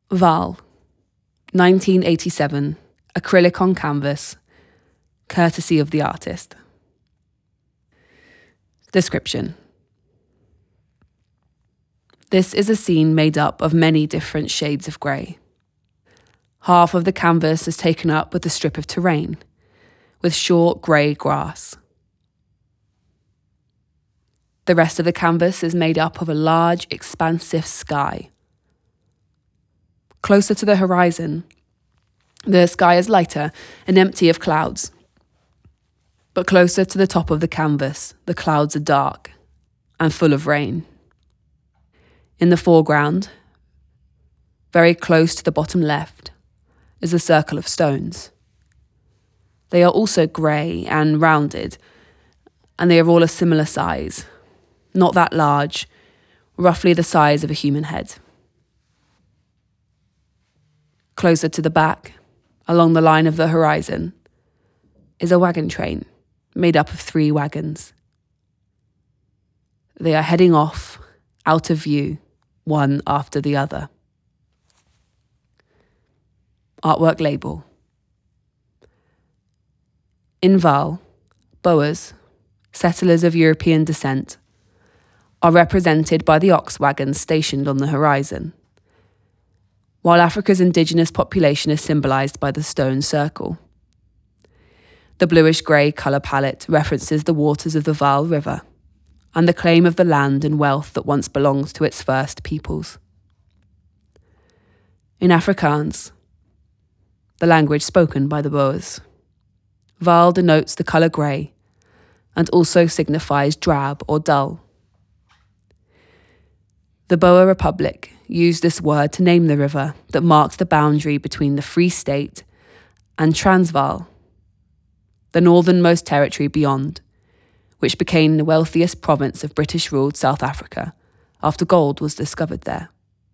Vaal, 1987, acrylic on canvas, courtesy of the artist. Description. This is a scene made up of many different shades of grey. Half of the canvas is taken up with a strip of terrain, with short grey grass. The rest of the canvas is made up of a large, expansive sky. Closer to the horizon, the sky is lighter and empty of clouds. But closer to the top of the canvas, the clouds are dark and full of rain. In the foreground, very close to the bottom left, is a circle of stones. They are also grey and rounded, and they are all a similar size, not that large, roughly the size of a human head. Closer to the back, along the line of the horizon, is a wagon train made up of 3 wagons. They are heading off, out of view, one after the other. Artwork label. In Vaal, Boers, settlers of European descent, are represented by the ox wagons stationed on the horizon, while Africa's indigenous population is symbolised by the stone circle. The bluish-grey colour palette references the waters of the Vaal River and the claim of the land and wealth that once belonged to its first peoples. In Afrikaans, the language spoken by the Boers, Vaal denotes the colour grey and also signifies drab or dull. The Boer Republic used this word to name the river that marks the boundary between the Free State and Transvaal, the northernmost territory beyond, which became the wealthiest province of British-ruled South Africa after gold was discovered there.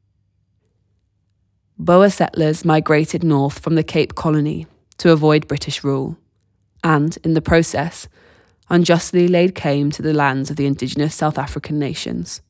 Boer settlers migrated north from the Cape Colony to avoid British rule, and, in the process, unjustly laid claim to the lands of the indigenous South African nations.